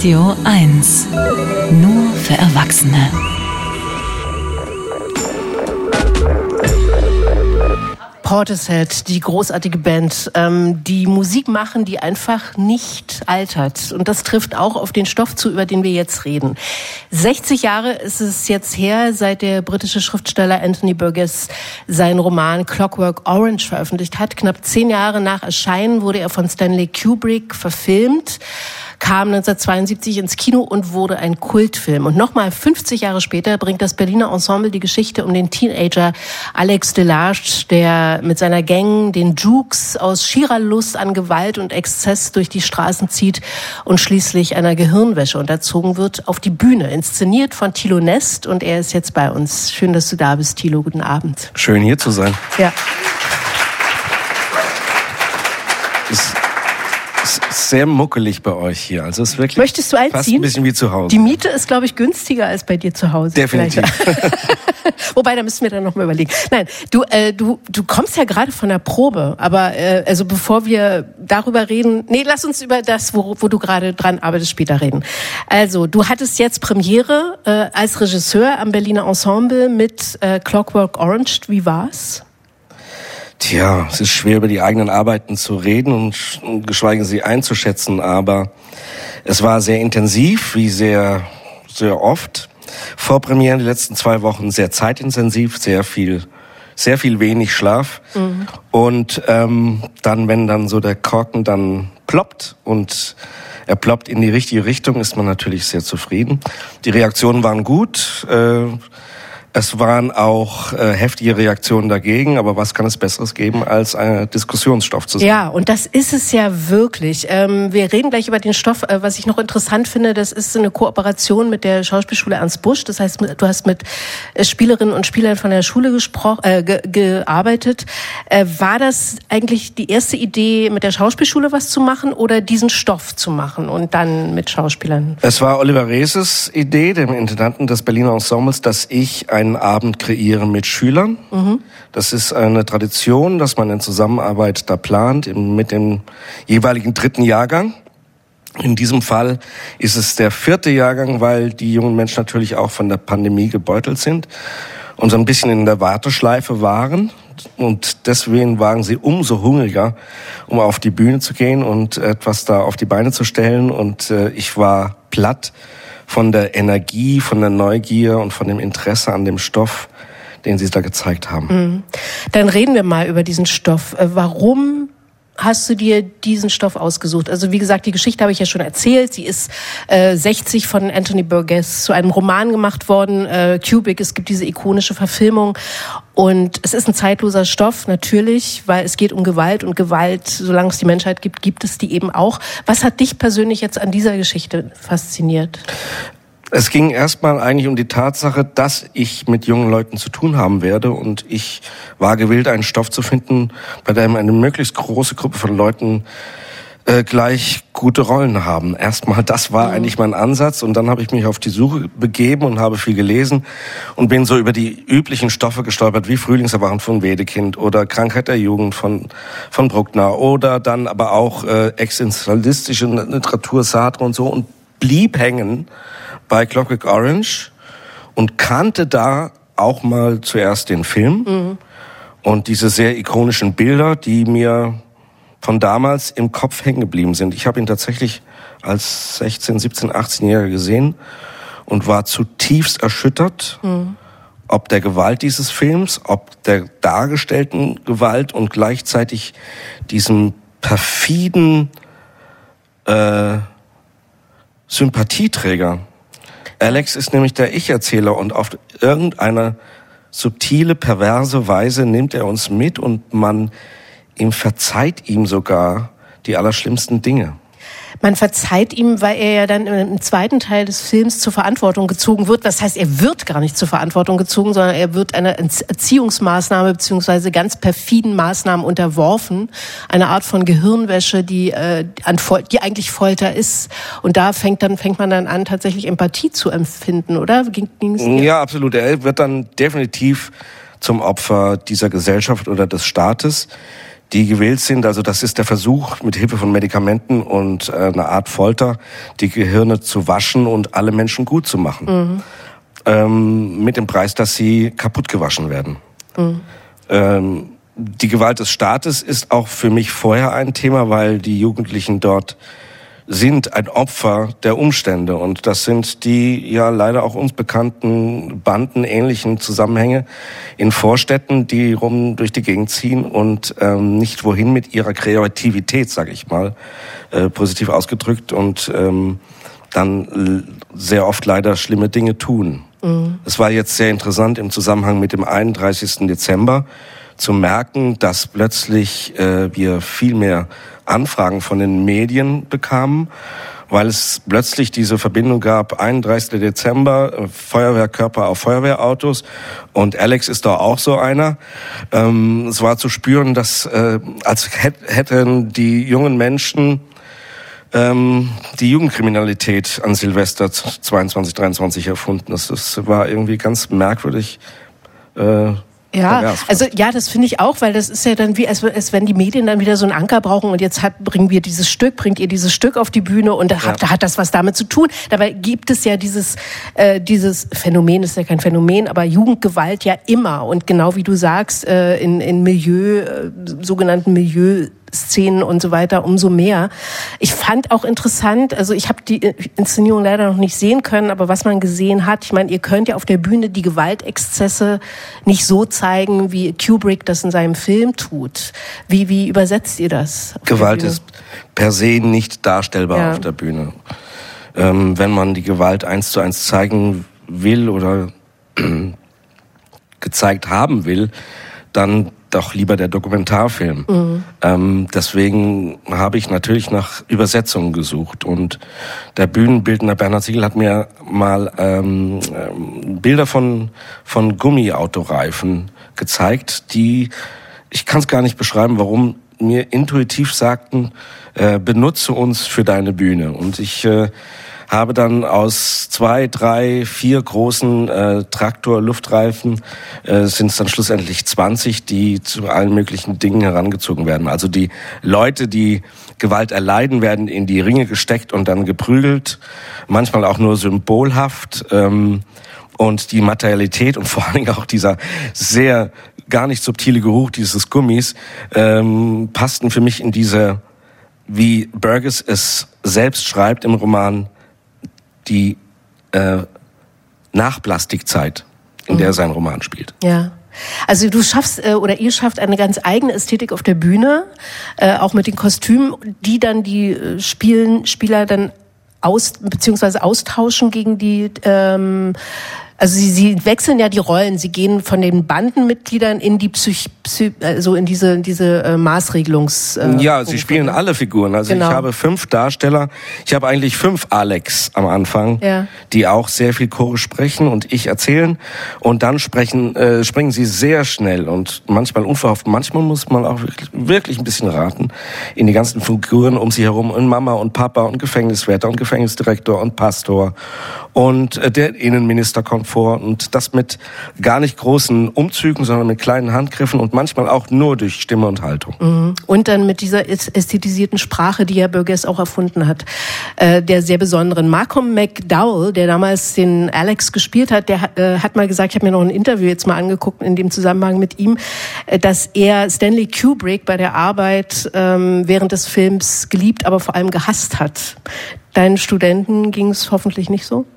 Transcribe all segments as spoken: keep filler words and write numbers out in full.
Radio eins. Nur für Erwachsene. Portishead, die großartige Band, ähm, die Musik machen, die einfach nicht altert. Und das trifft auch auf den Stoff zu, über den wir jetzt reden. sechzig Jahre ist es jetzt her, seit der britische Schriftsteller Anthony Burgess seinen Roman Clockwork Orange veröffentlicht hat. Knapp zehn Jahre nach Erscheinen wurde er von Stanley Kubrick verfilmt, kam neunzehnhundertzweiundsiebzig ins Kino und wurde ein Kultfilm. Und nochmal fünfzig Jahre später bringt das Berliner Ensemble die Geschichte um den Teenager Alex Delage, der mit seiner Gang, den Jukes, aus schierer Lust an Gewalt und Exzess durch die Straßen zieht und schließlich einer Gehirnwäsche unterzogen wird, auf die Bühne. Inszeniert von Thilo Nest, und er ist jetzt bei uns. Schön, dass du da bist, Thilo. Guten Abend. Schön, hier zu sein. Ja. Es ist sehr muckelig bei euch hier. Also es ist wirklich Möchtest du einziehen? Fast ein bisschen wie zu Hause. Die Miete ist, glaube ich, günstiger als bei dir zu Hause. Definitiv. Wobei, da müssen wir dann noch mal überlegen. Nein, du, äh, du, du kommst ja gerade von der Probe, aber äh, also bevor wir darüber reden, nee, lass uns über das, wo, wo du gerade dran arbeitest, später reden. Also, du hattest jetzt Premiere äh, als Regisseur am Berliner Ensemble mit äh, Clockwork Orange. Wie war's? Tja, es ist schwer, über die eigenen Arbeiten zu reden und geschweige sie einzuschätzen, aber es war sehr intensiv, wie sehr, sehr oft. Vorpremieren die letzten zwei Wochen sehr zeitintensiv, sehr viel, sehr viel wenig Schlaf. Mhm. Und ähm, dann, wenn dann so der Korken dann ploppt und er ploppt in die richtige Richtung, ist man natürlich sehr zufrieden. Die Reaktionen waren gut. Äh, Es waren auch äh, heftige Reaktionen dagegen, aber was kann es Besseres geben, als ein Diskussionsstoff zu sein? Ja, und das ist es ja wirklich. Ähm, wir reden gleich über den Stoff. Äh, was ich noch interessant finde, das ist eine Kooperation mit der Schauspielschule Ernst Busch. Das heißt, du hast mit äh, Spielerinnen und Spielern von der Schule gespro- äh, ge- gearbeitet. Äh, war das eigentlich die erste Idee, mit der Schauspielschule was zu machen oder diesen Stoff zu machen und dann mit Schauspielern? Es war Oliver Reeses Idee, dem Intendanten des Berliner Ensembles, dass ich ein einen Abend kreieren mit Schülern. Mhm. Das ist eine Tradition, dass man in Zusammenarbeit da plant mit dem jeweiligen dritten Jahrgang. In diesem Fall ist es der vierte Jahrgang, weil die jungen Menschen natürlich auch von der Pandemie gebeutelt sind und so ein bisschen in der Warteschleife waren. Und deswegen waren sie umso hungriger, um auf die Bühne zu gehen und etwas da auf die Beine zu stellen. Und äh, ich war platt von der Energie, von der Neugier und von dem Interesse an dem Stoff, den Sie da gezeigt haben. Mhm. Dann reden wir mal über diesen Stoff. Warum hast du dir diesen Stoff ausgesucht? Also wie gesagt, die Geschichte habe ich ja schon erzählt. Sie ist äh, sechzig von Anthony Burgess zu einem Roman gemacht worden. Äh, Kubrick, es gibt diese ikonische Verfilmung. Und es ist ein zeitloser Stoff, natürlich, weil es geht um Gewalt. Und Gewalt, solange es die Menschheit gibt, gibt es die eben auch. Was hat dich persönlich jetzt an dieser Geschichte fasziniert? Es ging erstmal eigentlich um die Tatsache, dass ich mit jungen Leuten zu tun haben werde, und ich war gewillt, einen Stoff zu finden, bei dem eine möglichst große Gruppe von Leuten äh, gleich gute Rollen haben. Erstmal, das war mhm. eigentlich mein Ansatz, und dann habe ich mich auf die Suche begeben und habe viel gelesen und bin so über die üblichen Stoffe gestolpert, wie Frühlingserwachen von Wedekind oder Krankheit der Jugend von von Bruckner oder dann aber auch äh, existenzialistische Literatur, Sartre und so, und blieb hängen bei Clockwork Orange und kannte da auch mal zuerst den Film mhm. und diese sehr ikonischen Bilder, die mir von damals im Kopf hängen geblieben sind. Ich habe ihn tatsächlich als sechzehn-, siebzehn-, achtzehnjähriger gesehen und war zutiefst erschüttert, mhm. ob der Gewalt dieses Films, ob der dargestellten Gewalt und gleichzeitig diesem perfiden äh, Sympathieträger. Alex ist nämlich der Ich-Erzähler, und auf irgendeine subtile, perverse Weise nimmt er uns mit, und man ihm verzeiht ihm sogar die allerschlimmsten Dinge. Man verzeiht ihm, weil er ja dann im zweiten Teil des Films zur Verantwortung gezogen wird. Das heißt, er wird gar nicht zur Verantwortung gezogen, sondern er wird einer Erziehungsmaßnahme beziehungsweise ganz perfiden Maßnahmen unterworfen. Eine Art von Gehirnwäsche, die, äh, an Fol- die eigentlich Folter ist. Und da fängt dann fängt man dann an, tatsächlich Empathie zu empfinden, oder? Ging, ging's dir? Ja, absolut. Er wird dann definitiv zum Opfer dieser Gesellschaft oder des Staates, die gewählt sind. Also das ist der Versuch, mit Hilfe von Medikamenten und äh, einer Art Folter die Gehirne zu waschen und alle Menschen gut zu machen. Mhm. Ähm, mit dem Preis, dass sie kaputt gewaschen werden. Mhm. Ähm, die Gewalt des Staates ist auch für mich vorher ein Thema, weil die Jugendlichen dort sind ein Opfer der Umstände. Und das sind die ja leider auch uns bekannten bandenähnlichen Zusammenhänge in Vorstädten, die rum durch die Gegend ziehen und ähm, nicht wohin mit ihrer Kreativität, sage ich mal, äh, positiv ausgedrückt, und ähm, dann sehr oft leider schlimme Dinge tun. Mhm. Es war jetzt sehr interessant im Zusammenhang mit dem einunddreißigsten Dezember zu merken, dass plötzlich äh, wir viel mehr Anfragen von den Medien bekamen, weil es plötzlich diese Verbindung gab, einunddreißigsten Dezember, Feuerwehrkörper auf Feuerwehrautos, und Alex ist da auch so einer. Ähm, es war zu spüren, dass äh, als hätten die jungen Menschen ähm, die Jugendkriminalität an Silvester zweiundzwanzig dreiundzwanzig erfunden. Das, das war irgendwie ganz merkwürdig. Äh, Ja, also ja, das finde ich auch, weil das ist ja dann wie, als, als wenn die Medien dann wieder so einen Anker brauchen und jetzt hat, bringen wir dieses Stück, bringt ihr dieses Stück auf die Bühne und da hat, ja. hat das was damit zu tun. Dabei gibt es ja dieses, äh, dieses Phänomen, ist ja kein Phänomen, aber Jugendgewalt ja immer, und genau wie du sagst, äh, in, in Milieu, äh, sogenannten Milieu Szenen und so weiter, umso mehr. Ich fand auch interessant, also ich habe die Inszenierung leider noch nicht sehen können, aber was man gesehen hat, ich meine, ihr könnt ja auf der Bühne die Gewaltexzesse nicht so zeigen, wie Kubrick das in seinem Film tut. Wie, wie übersetzt ihr das? Gewalt ist per se nicht darstellbar ja. auf der Bühne. Ähm, wenn man die Gewalt eins zu eins zeigen will oder gezeigt haben will, dann doch lieber der Dokumentarfilm. Mhm. Ähm, deswegen habe ich natürlich nach Übersetzungen gesucht, und der Bühnenbildner Bernhard Siegel hat mir mal ähm, Bilder von von Gummiautoreifen gezeigt, die, ich kann es gar nicht beschreiben, warum, mir intuitiv sagten, äh, benutze uns für deine Bühne. Und ich äh, habe dann aus zwei, drei, vier großen äh, Traktor-Luftreifen äh, sind es dann schlussendlich zwanzig, die zu allen möglichen Dingen herangezogen werden. Also die Leute, die Gewalt erleiden, werden in die Ringe gesteckt und dann geprügelt, manchmal auch nur symbolhaft. Ähm, und die Materialität und vor allen Dingen auch dieser sehr gar nicht subtile Geruch dieses Gummis ähm, passten für mich in diese, wie Burgess es selbst schreibt im Roman, die äh, Nachplastikzeit, in der sein Roman spielt. Ja. Also du schaffst äh, oder ihr schafft eine ganz eigene Ästhetik auf der Bühne, äh, auch mit den Kostümen, die dann die äh, Spielen, Spieler dann aus beziehungsweise austauschen gegen die. Ähm, Also sie, sie wechseln ja die Rollen. Sie gehen von den Bandenmitgliedern in die Psych, Psych also in diese diese äh, Maßregelungs. Äh, ja, Punkte. Sie spielen alle Figuren. Also genau. Ich habe fünf Darsteller. Ich habe eigentlich fünf Alex am Anfang, ja. die auch sehr viel Chore sprechen und ich erzählen. Und dann sprechen äh, springen sie sehr schnell und manchmal unverhofft. Manchmal muss man auch wirklich, wirklich ein bisschen raten in die ganzen Figuren um sie herum, und Mama und Papa und Gefängniswärter und Gefängnisdirektor und Pastor und äh, der Innenminister kommt vor, und das mit gar nicht großen Umzügen, sondern mit kleinen Handgriffen und manchmal auch nur durch Stimme und Haltung. Mhm. Und dann mit dieser ästhetisierten Sprache, die ja Burgess auch erfunden hat, äh, der sehr besonderen. Malcolm McDowell, der damals den Alex gespielt hat, der äh, hat mal gesagt, ich habe mir noch ein Interview jetzt mal angeguckt in dem Zusammenhang mit ihm, äh, dass er Stanley Kubrick bei der Arbeit ähm, während des Films geliebt, aber vor allem gehasst hat. Deinen Studenten ging es hoffentlich nicht so?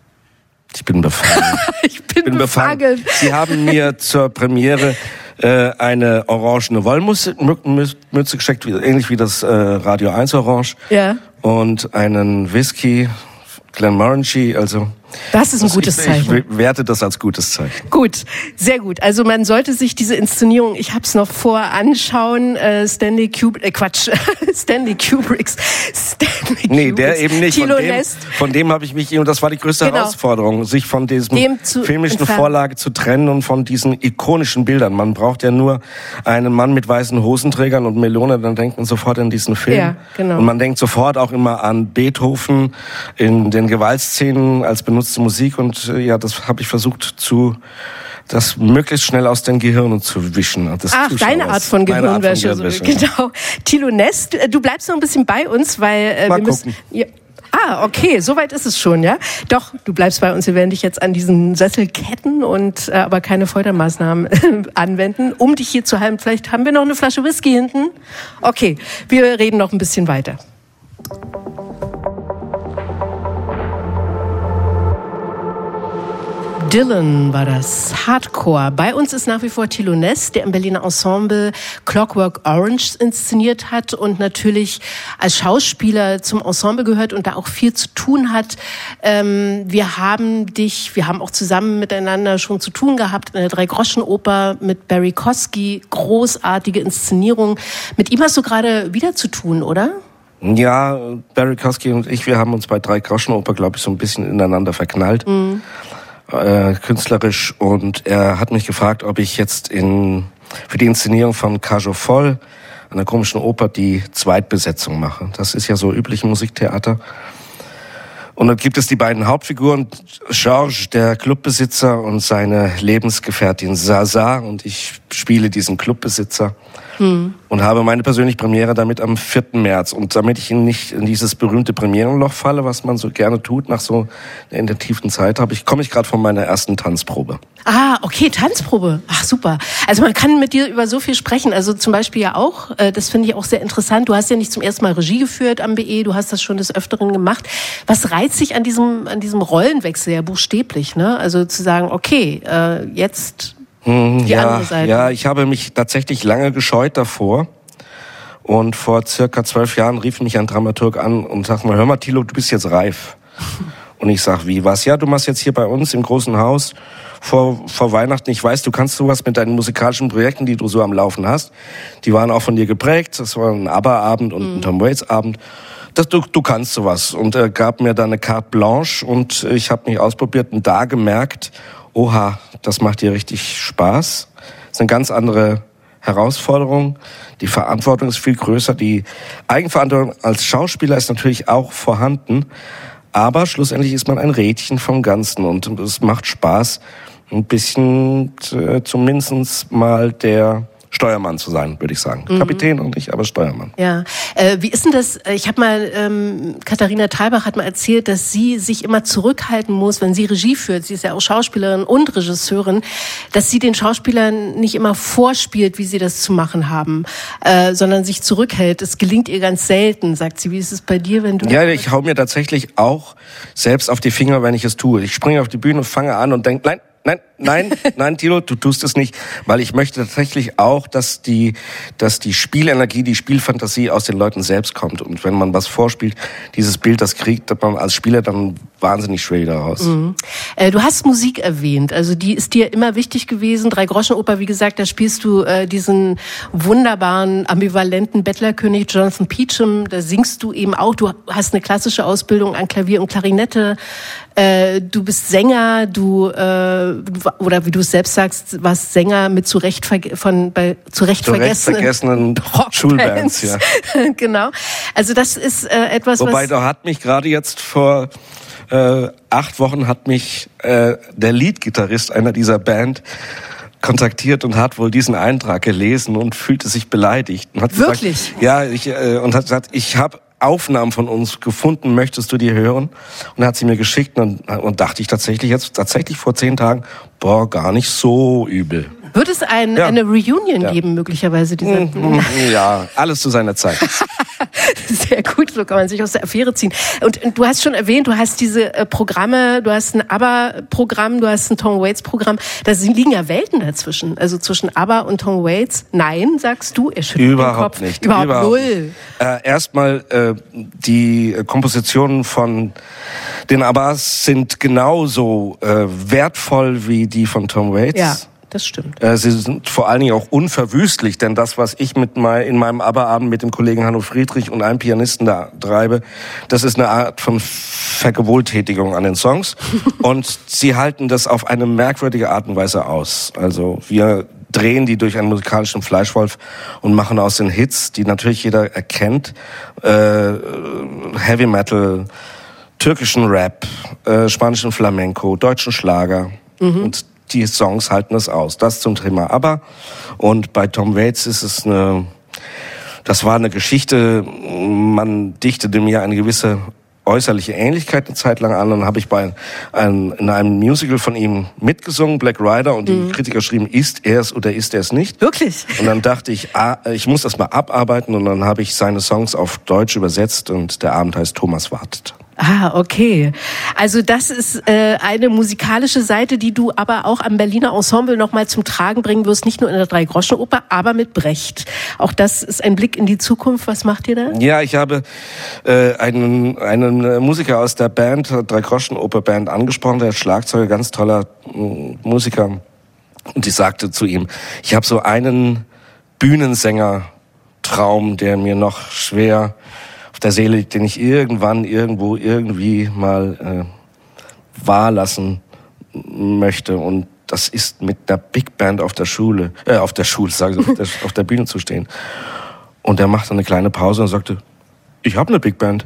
Ich bin befangen. ich bin, bin befangen. befangen. Sie haben mir zur Premiere äh, eine orangene Wollmütze gesteckt, ähnlich wie das äh, Radio eins Orange. Ja. Und einen Whisky, Glenmorangie, also... Das ist ein gutes ich, Zeichen. Ich werte das als gutes Zeichen. Gut, sehr gut. Also man sollte sich diese Inszenierung, ich habe es noch vor, anschauen. Äh, Stanley Kubrick, äh, Quatsch, Stanley Kubricks. Stanley nee, Kubricks. der eben nicht. Von dem, von dem habe ich mich, und das war die größte genau. Herausforderung, sich von diesem filmischen entfernen. Vorlage zu trennen und von diesen ikonischen Bildern. Man braucht ja nur einen Mann mit weißen Hosenträgern und Melone, dann denkt man sofort an diesen Film. Ja, genau. Und man denkt sofort auch immer an Beethoven in den Gewaltszenen als benutzte Musik, und ja, das habe ich versucht zu das möglichst schnell aus den Gehirnen zu wischen. Ach, Zuschauers. Deine Art von Gehirnwäsche. Art von Gehirnwäsche. Genau. Thilo Nest, du bleibst noch ein bisschen bei uns, weil äh, Mal wir müssen... Ja. Ah, okay, soweit ist es schon, ja? Doch, du bleibst bei uns. Wir werden dich jetzt an diesen Sessel ketten und äh, aber keine Foltermaßnahmen äh, anwenden, um dich hier zu halten. Vielleicht haben wir noch eine Flasche Whisky hinten. Okay, wir reden noch ein bisschen weiter. Dylan war das, Hardcore. Bei uns ist nach wie vor Thilo Nest, der im Berliner Ensemble Clockwork Orange inszeniert hat und natürlich als Schauspieler zum Ensemble gehört und da auch viel zu tun hat. Ähm, wir haben dich, wir haben auch zusammen miteinander schon zu tun gehabt in der Drei-Groschen-Oper mit Barry Kosky, großartige Inszenierung. Mit ihm hast du gerade wieder zu tun, oder? Ja, Barry Kosky und ich, wir haben uns bei Drei-Groschen-Oper, glaube ich, so ein bisschen ineinander verknallt. Mhm. Äh, künstlerisch, und er hat mich gefragt, ob ich jetzt in für die Inszenierung von Cage aux Folles, einer komischen Oper, die Zweitbesetzung mache. Das ist ja so üblich im Musiktheater. Und dann gibt es die beiden Hauptfiguren, Georges, der Clubbesitzer, und seine Lebensgefährtin Zaza, und ich spiele diesen Clubbesitzer. Hm. Und habe meine persönliche Premiere damit am vierten März. Und damit ich nicht in dieses berühmte Premierenloch falle, was man so gerne tut nach so einer intensiven Zeit, habe ich komme ich gerade von meiner ersten Tanzprobe. Ah, okay, Tanzprobe. Ach, super. Also man kann mit dir über so viel sprechen. Also zum Beispiel ja auch, äh, das finde ich auch sehr interessant. Du hast ja nicht zum ersten Mal Regie geführt am B E, du hast das schon des Öfteren gemacht. Was reizt sich an diesem an diesem Rollenwechsel ja buchstäblich, ne? Also zu sagen, okay, äh, jetzt die ja, andere Seite. Ja, ich habe mich tatsächlich lange gescheut davor. Und vor circa zwölf Jahren rief mich ein Dramaturg an und sagte mal, hör mal, Thilo, du bist jetzt reif. Und ich sag, wie, was? Ja, du machst jetzt hier bei uns im großen Haus vor, vor Weihnachten, ich weiß, du kannst sowas mit deinen musikalischen Projekten, die du so am Laufen hast. Die waren auch von dir geprägt. Das war ein ABBA-Abend und ein Tom Waits-Abend. Das, du, du kannst sowas. Und er gab mir dann eine Carte Blanche und ich habe mich ausprobiert und da gemerkt, oha, das macht dir richtig Spaß. Das ist eine ganz andere Herausforderung. Die Verantwortung ist viel größer. Die Eigenverantwortung als Schauspieler ist natürlich auch vorhanden. Aber schlussendlich ist man ein Rädchen vom Ganzen. Und es macht Spaß, ein bisschen äh, zumindest mal der Steuermann zu sein, würde ich sagen. Mhm. Kapitän und nicht, aber Steuermann. Ja. Äh, wie ist denn das? Ich habe mal, ähm, Katharina Thalbach hat mal erzählt, dass sie sich immer zurückhalten muss, wenn sie Regie führt. Sie ist ja auch Schauspielerin und Regisseurin, dass sie den Schauspielern nicht immer vorspielt, wie sie das zu machen haben, äh, sondern sich zurückhält. Es gelingt ihr ganz selten, sagt sie. Wie ist es bei dir, wenn du... Ja, ich hau mir tatsächlich auch selbst auf die Finger, wenn ich es tue. Ich springe auf die Bühne und fange an und denke, nein, Nein, nein, nein, Thilo, du tust es nicht, weil ich möchte tatsächlich auch, dass die, dass die Spielenergie, die Spielfantasie aus den Leuten selbst kommt. Und wenn man was vorspielt, dieses Bild, das kriegt man als Spieler dann wahnsinnig schwer wieder raus. Mhm. Äh, du hast Musik erwähnt, also die ist dir immer wichtig gewesen. Drei-Groschen-Oper, wie gesagt, da spielst du äh, diesen wunderbaren, ambivalenten Bettlerkönig Jonathan Peacham. Da singst du eben auch. Du hast eine klassische Ausbildung an Klavier und Klarinette. Äh, du bist Sänger, du äh, oder wie du es selbst sagst, warst Sänger mit zu Recht verge- von bei zu Recht vergessenen, vergessenen Schulbands, ja. Genau. Also das ist äh, etwas, Wobei, was da hat mich gerade jetzt vor äh, acht Wochen hat mich äh, der Leadgitarrist einer dieser Band kontaktiert und hat wohl diesen Eintrag gelesen und fühlte sich beleidigt und hat wirklich gesagt, ja, ich äh, und hat gesagt, ich habe Aufnahmen von uns gefunden, möchtest du die hören? Und er hat sie mir geschickt und, und dachte ich tatsächlich jetzt, tatsächlich vor zehn Tagen, boah, gar nicht so übel. Wird es ein, ja. eine Reunion ja. geben, möglicherweise? Dieser ja, alles zu seiner Zeit. Sehr gut, so kann man sich aus der Affäre ziehen. Und, und du hast schon erwähnt, du hast diese äh, Programme, du hast ein ABBA-Programm, du hast ein Tom Waits-Programm. Da liegen ja Welten dazwischen. Also zwischen ABBA und Tom Waits. Nein, sagst du, er schüttelt Überhaupt den Kopf. nicht. Überhaupt, Überhaupt null. Nicht. Äh, erstmal, äh, die Kompositionen von den ABBAs sind genauso äh, wertvoll wie die von Tom Waits. Ja. Das stimmt. Sie sind vor allen Dingen auch unverwüstlich, denn das, was ich mit mein, in meinem ABBA-Abend mit dem Kollegen Hanno Friedrich und einem Pianisten da treibe, das ist eine Art von Vergewohltätigung an den Songs. Und sie halten das auf eine merkwürdige Art und Weise aus. Also wir drehen die durch einen musikalischen Fleischwolf und machen aus den Hits, die natürlich jeder erkennt, äh, Heavy Metal, türkischen Rap, äh, spanischen Flamenco, deutschen Schlager. Mhm. Und die Songs halten das aus. Das zum Thema ABBA. Und bei Tom Waits ist es eine, das war eine Geschichte, man dichtete mir eine gewisse äußerliche Ähnlichkeit eine Zeit lang an. Dann habe ich bei einem, in einem Musical von ihm mitgesungen, Black Rider, und die mhm. Kritiker schrieben, ist er es oder ist er es nicht? Wirklich? Und dann dachte ich, ah, ich muss das mal abarbeiten, und dann habe ich seine Songs auf Deutsch übersetzt, und der Abend heißt Thomas wartet. Ah, okay. Also das ist äh, eine musikalische Seite, die du aber auch am Berliner Ensemble nochmal zum Tragen bringen wirst, nicht nur in der Drei-Groschen-Oper, aber mit Brecht. Auch das ist ein Blick in die Zukunft. Was macht ihr da? Ja, ich habe äh, einen, einen Musiker aus der Band, Drei-Groschen-Oper-Band, angesprochen, der Schlagzeuger, ganz toller äh, Musiker. Und ich sagte zu ihm, ich habe so einen Bühnensänger-Traum, der mir noch schwer auf der Seele liegt, den ich irgendwann, irgendwo, irgendwie mal äh, wahr lassen möchte. Und das ist mit einer Big Band auf der Schule, äh, auf der Schule, sage ich, auf der, auf der Bühne zu stehen. Und er machte eine kleine Pause und sagte, ich habe eine Big Band.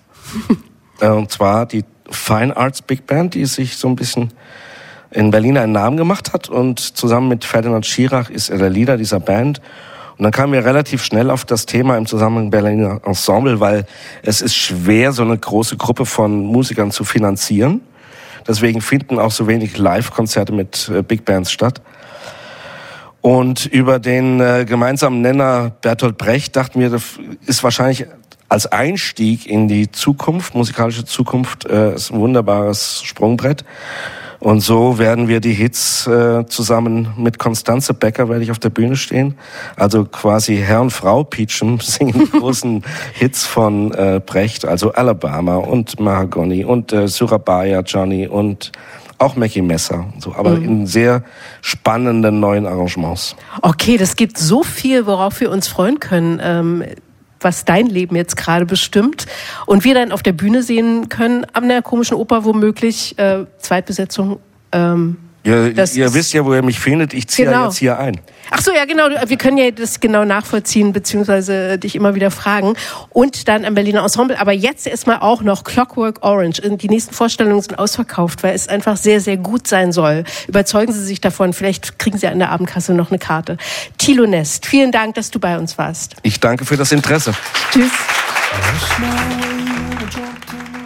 äh, und zwar die Fine Arts Big Band, die sich so ein bisschen in Berlin einen Namen gemacht hat. Und zusammen mit Ferdinand Schirach ist er der Leader dieser Band. Und dann kamen wir relativ schnell auf das Thema im Zusammenhang Berliner Ensemble, weil es ist schwer, so eine große Gruppe von Musikern zu finanzieren. Deswegen finden auch so wenig Live-Konzerte mit äh, Big Bands statt. Und über den äh, gemeinsamen Nenner Bertolt Brecht dachten wir, das ist wahrscheinlich als Einstieg in die Zukunft, musikalische Zukunft, äh, ist ein wunderbares Sprungbrett. Und so werden wir die Hits äh, zusammen mit Constanze Becker, werde ich auf der Bühne stehen. Also quasi Herr und Frau Peachum singen die großen Hits von äh, Brecht, also Alabama und Mahagoni und äh, Surabaya Johnny und auch Mackie Messer, so, aber mhm. in sehr spannenden neuen Arrangements. Okay, das gibt so viel, worauf wir uns freuen können. Ähm was dein Leben jetzt gerade bestimmt und wir dann auf der Bühne sehen können, an der Komischen Oper womöglich, äh, Zweitbesetzung. Ähm, ja, ihr wisst ja, wo ihr mich findet, ich ziehe genau. ja jetzt hier ein. Ach so, ja genau, wir können ja das genau nachvollziehen, beziehungsweise dich immer wieder fragen. Und dann am Berliner Ensemble, aber jetzt erstmal auch noch Clockwork Orange. Die nächsten Vorstellungen sind ausverkauft, weil es einfach sehr, sehr gut sein soll. Überzeugen Sie sich davon, vielleicht kriegen Sie an der Abendkasse noch eine Karte. Thilo Nest, vielen Dank, dass du bei uns warst. Ich danke für das Interesse. Tschüss.